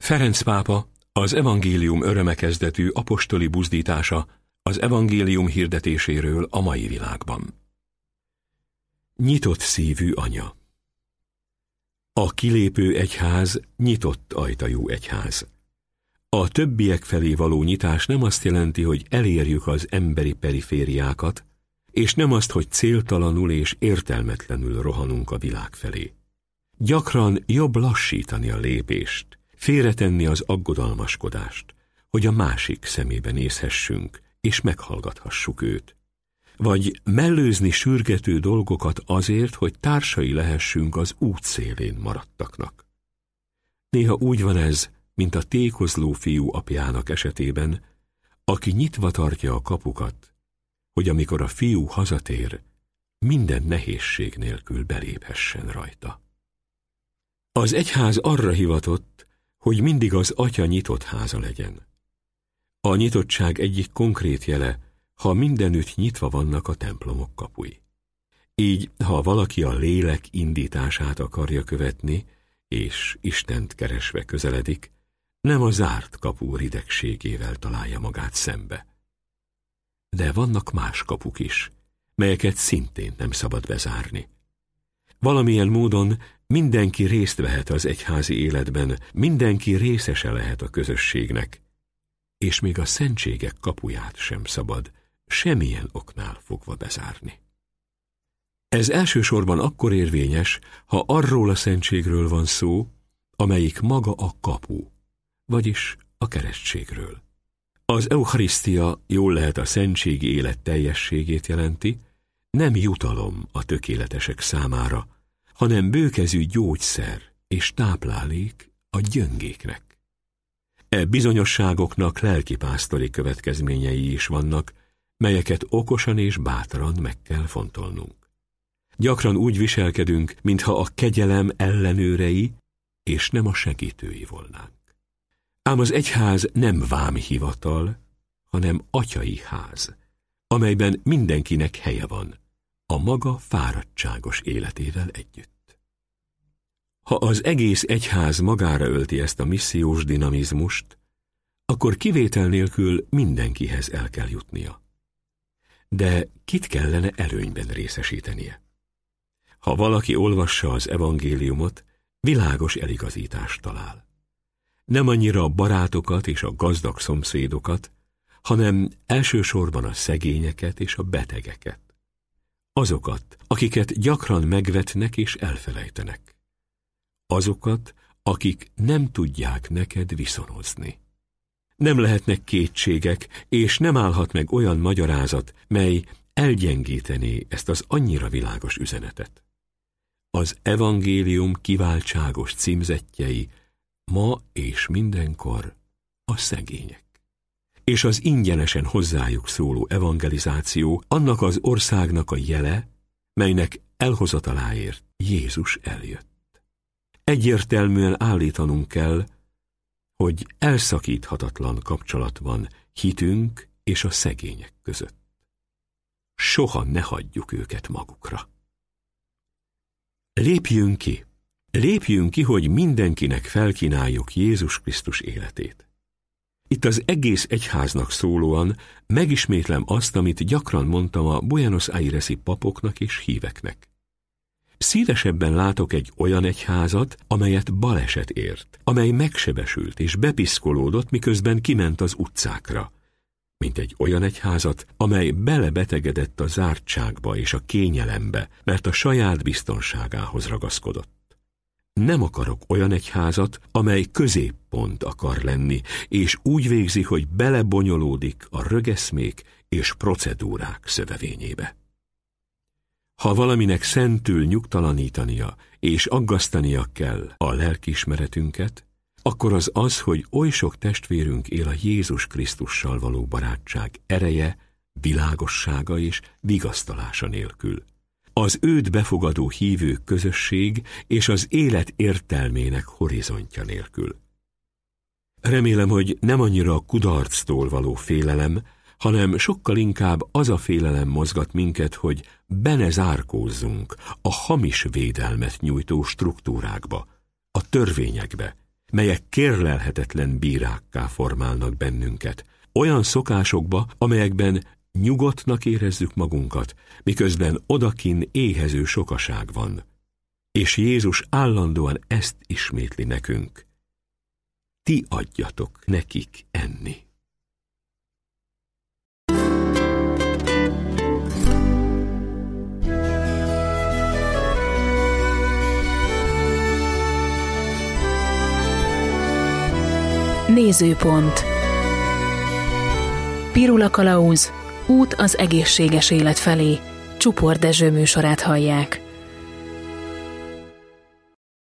Ferenc pápa az evangélium örömekezdetű apostoli buzdítása az evangélium hirdetéséről a mai világban. Nyitott szívű anya. A kilépő egyház nyitott ajtajú egyház. A többiek felé való nyitás nem azt jelenti, hogy elérjük az emberi perifériákat, és nem azt, hogy céltalanul és értelmetlenül rohanunk a világ felé. Gyakran jobb lassítani a lépést, félretenni az aggodalmaskodást, hogy a másik szemébe nézhessünk, és meghallgathassuk őt. Vagy mellőzni sürgető dolgokat azért, hogy társai lehessünk az útszélén maradtaknak. Néha úgy van ez, mint a tékozló fiú apjának esetében, aki nyitva tartja a kapukat, hogy amikor a fiú hazatér, minden nehézség nélkül beléphessen rajta. Az egyház arra hivatott, hogy mindig az atya nyitott háza legyen. A nyitottság egyik konkrét jele, ha mindenütt nyitva vannak a templomok kapui. Így, ha valaki a lélek indítását akarja követni, és Istent keresve közeledik, nem a zárt kapu ridegségével találja magát szembe. De vannak más kapuk is, melyeket szintén nem szabad bezárni. Valamilyen módon mindenki részt vehet az egyházi életben, mindenki részese lehet a közösségnek, és még a szentségek kapuját sem szabad semmilyen oknál fogva bezárni. Ez elsősorban akkor érvényes, ha arról a szentségről van szó, amelyik maga a kapu, vagyis a keresztségről. Az eucharisztia jól lehet a szentségi élet teljességét jelenti, nem jutalom a tökéletesek számára, hanem bőkezű gyógyszer és táplálék a gyöngéknek. E bizonyosságoknak lelkipásztori következményei is vannak, melyeket okosan és bátran meg kell fontolnunk. Gyakran úgy viselkedünk, mintha a kegyelem ellenőrei és nem a segítői volnánk. Ám az egyház nem vámhivatal, hanem atyai ház, amelyben mindenkinek helye van, a maga fáradtságos életével együtt. Ha az egész egyház magára ölti ezt a missziós dinamizmust, akkor kivétel nélkül mindenkihez el kell jutnia. De kit kellene előnyben részesítenie? Ha valaki olvassa az evangéliumot, világos eligazítást talál. Nem annyira a barátokat és a gazdag szomszédokat, hanem elsősorban a szegényeket és a betegeket. Azokat, akiket gyakran megvetnek és elfelejtenek. Azokat, akik nem tudják neked viszonozni. Nem lehetnek kétségek, és nem állhat meg olyan magyarázat, mely elgyengítené ezt az annyira világos üzenetet. Az evangélium kiváltságos címzettjei ma és mindenkor a szegények. És az ingyenesen hozzájuk szóló evangelizáció annak az országnak a jele, melynek elhozataláért Jézus eljött. Egyértelműen állítanunk kell, hogy elszakíthatatlan kapcsolat van hitünk és a szegények között. Soha ne hagyjuk őket magukra. Lépjünk ki! Lépjünk ki, hogy mindenkinek felkínáljuk Jézus Krisztus életét. Itt az egész egyháznak szólóan megismétlem azt, amit gyakran mondtam a Buenos Aires-i papoknak és híveknek. Szívesebben látok egy olyan egyházat, amelyet baleset ért, amely megsebesült és bepiszkolódott, miközben kiment az utcákra, mint egy olyan egyházat, amely belebetegedett a zártságba és a kényelembe, mert a saját biztonságához ragaszkodott. Nem akarok olyan egyházat, amely középpont akar lenni, és úgy végzi, hogy belebonyolódik a rögeszmék és procedúrák szövevényébe. Ha valaminek szentül nyugtalanítania és aggasztania kell a lelkiismeretünket, akkor az az, hogy oly sok testvérünk él a Jézus Krisztussal való barátság ereje, világossága és vigasztalása nélkül. Az őt befogadó hívők közösség és az élet értelmének horizontja nélkül. Remélem, hogy nem annyira a kudarctól való félelem, hanem sokkal inkább az a félelem mozgat minket, hogy be ne zárkózzunk a hamis védelmet nyújtó struktúrákba, a törvényekbe, melyek kérlelhetetlen bírákká formálnak bennünket, olyan szokásokba, amelyekben nyugodtnak érezzük magunkat, miközben odakin éhező sokaság van. És Jézus állandóan ezt ismétli nekünk. Ti adjatok nekik enni. Nézőpont. Pirula Kalauz, út az egészséges élet felé. Csupor Dezső műsorát hallják.